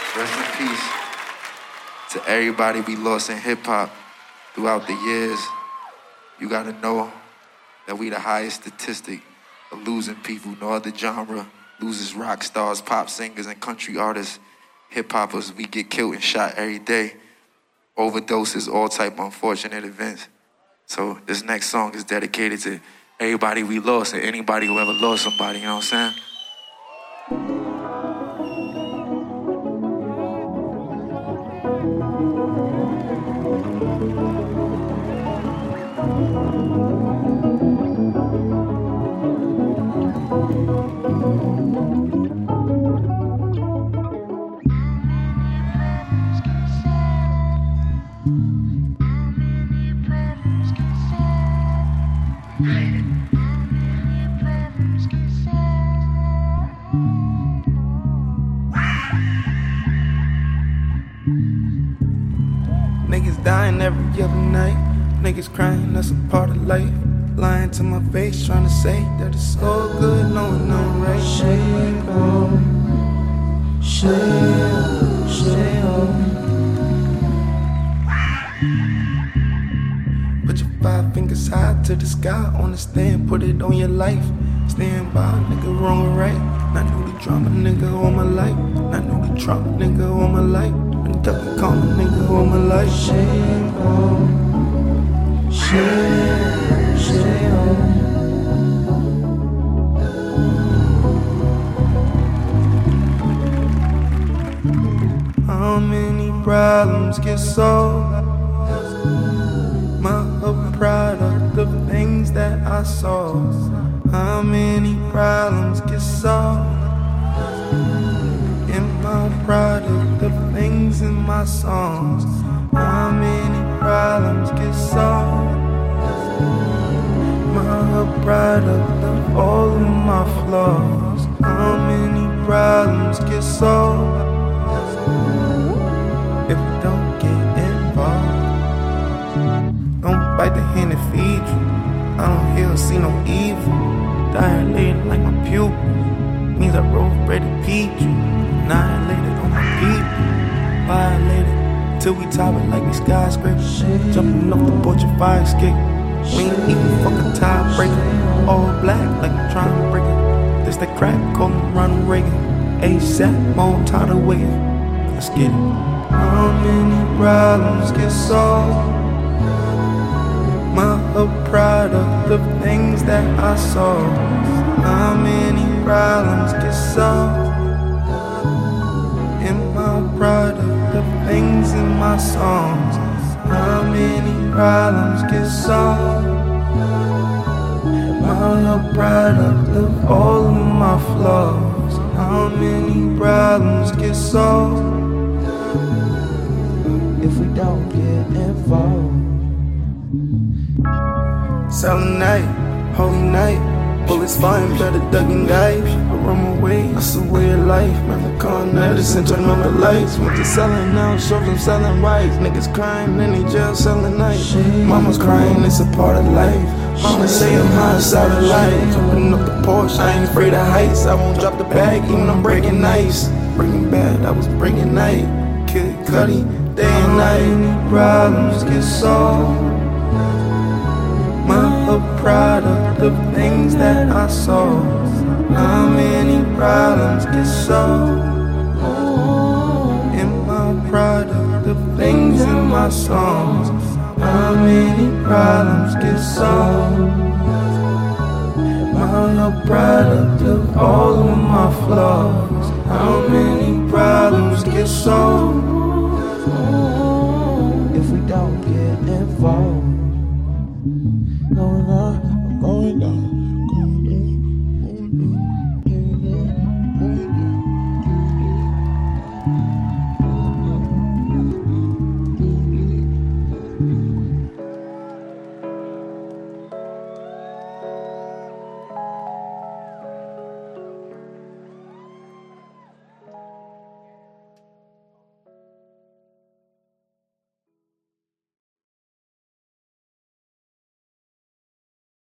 Rest in peace to everybody we lost in hip-hop throughout the years. You gotta know that we the highest statistic of losing people. No other genre loses rock stars, pop singers, and country artists. Hip-hoppers, we get killed and shot every day. Overdoses, all type of unfortunate events. So this next song is dedicated to everybody we lost and anybody who ever lost somebody, you know what I'm saying? Niggas dying every other night. Niggas crying, that's a part of life. Lying to my face, trying to say that it's all good, knowing I'm right. Shame on, shame on. Put your 5 fingers high to the sky, on the stand, put it on your life. Stand by, nigga, wrong or right. Not new to drama, nigga, all my life. Not new to trauma, nigga, all my life. Been ducking karma, nigga, all my life. Shame on, shame on. How many problems get solved? My product of things that I saw. How many problems get solved? In my product of things in my songs. How many problems get solved? My product of all of my flaws. How many problems get solved if we don't get involved? Don't bite the hand that feeds you. I don't hear or see no evil. Dilated like my pupils means I roll ready to peach you. Annihilated on my people. Violated till we top it like we skyscrapers. Jumping off the porch of fire escape. We ain't even fucking tiebreaker. All black like a trying to break it. This that crack, call him Ronald Reagan. ASAP, more tired of waiting. Let's get it. How many problems get solved? My product of things that I saw. How many problems get solved? In my product of things in my songs. How many problems get solved? My product of all of my flaws. How many problems get solved If we don't get involved? Silent night, holy night. Bullets flying, better duck and dive. I run away, that's a way of life. Man, the con medicine, turn on the lights. Went to selling now, shows them selling rights. Niggas crying in they jail selling night. Mama's crying, it's a part of life. Mama say I'm high inside of life. Jumping up the Porsche, I ain't afraid of heights. I won't drop the bag, even I'm breaking ice. Breaking bad, I was breaking night. Kid Cudi, day and night. How many problems get solved? My product of things that I saw. How many problems get solved? In my product of things in my songs. How many problems get solved? My product of all of my flaws. How many problems get solved